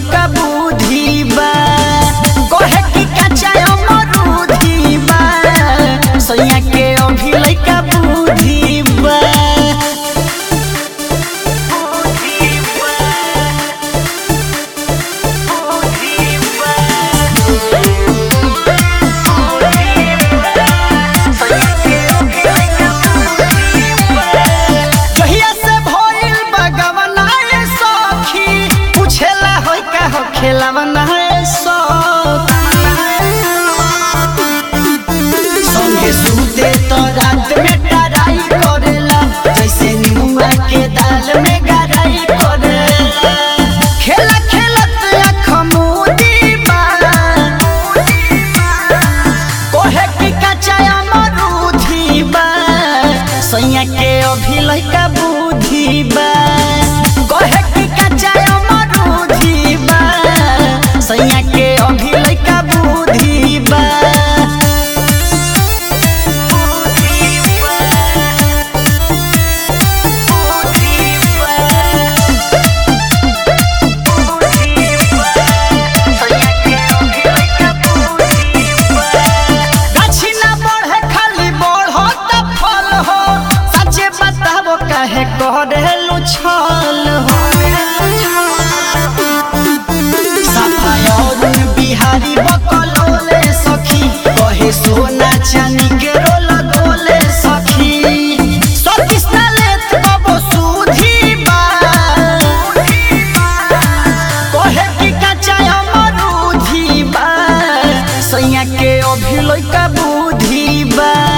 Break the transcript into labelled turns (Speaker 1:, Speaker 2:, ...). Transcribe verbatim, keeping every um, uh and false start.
Speaker 1: लइका बुद्धि बा कहे कि कच्चा अमरूदी बा सैया के अभी लइका बुद्धि बा। खेलावना है संगे सूते तो रात में टराई करेला जैसे नीमुआ के दाल में गराई करेला खेला खेलत आँख मूंदी बा कहे कि कच्चा अमरूदी बा सैया के अभी लइका बुद्धि बा कहे कि कच्चा अमरूदी बा सैया के अभी लइका बुद्धि बा। गाछी ना बढ़े खाली बढ़त फल हो सच्चे बताबो काहे करेलु छल हो बिहारी बकलोले सखी कहे सोना चांदी के रोल गोले सखी सतीश ना लेत कबो सुधी बा कहे कि कच्चा अमरूदी बा सैया के अभी लइका बुद्धि बा।